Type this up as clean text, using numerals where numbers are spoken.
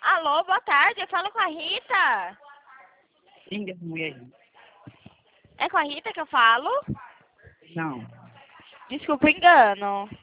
Alô, boa tarde, eu falo com a Rita. Quem dessa mulher? É com a Rita que eu falo? Não. Desculpa o engano.